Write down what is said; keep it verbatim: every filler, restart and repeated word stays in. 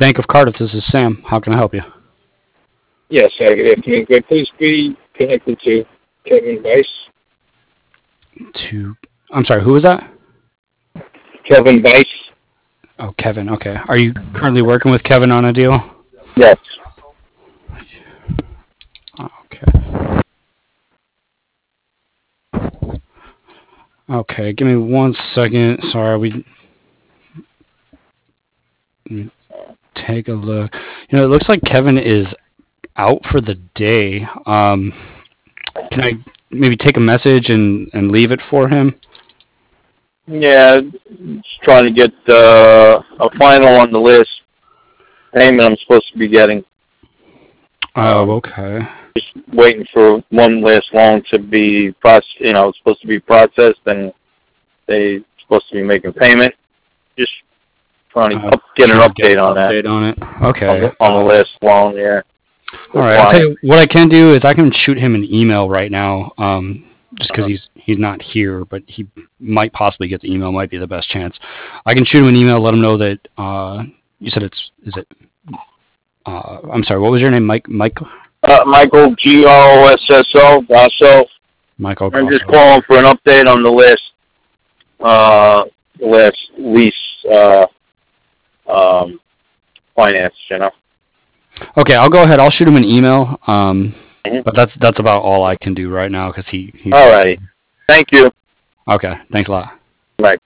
Bank of Cardiff. This is Sam. How can I help you? Yes, uh, if you could please be connected to Kevin Weiss. To, I'm sorry, who was that? Kevin Weiss. Oh, Kevin. Okay. Are you currently working with Kevin on a deal? Yes. Okay. Okay. Give me one second. Sorry, we. Let me take a look. You know, it looks like Kevin is out for the day. Um, can I maybe take a message and, and leave it for him? Yeah, just trying to get uh, a final on the list. Payment I'm supposed to be getting. Oh, Um, okay. Just waiting for one last loan to be processed. You know, it's supposed to be processed, and they supposed to be making payment. Just trying to Uh, up, get an trying to update get an on that. update on it. On Okay. the, on the Uh, last loan, yeah. all right. I'll tell you what I can do is I can shoot him an email right now. Um, just because he's he's not here, but he might possibly get the email. Might be the best chance. I can shoot him an email. Let him know that. Uh, you said it's is it? Uh, I'm sorry. What was your name? Mike. Mike. Uh, Michael G O S S O. Grosso. Michael. I'm just Grosso. calling for an update on the list. Uh, the last lease. Uh, um, finance. You know. Okay, I'll go ahead. I'll shoot him an email. Um, Mm-hmm. but that's that's about all I can do right now because he. He's All righty. Thank you. Okay. Thanks a lot. Bye.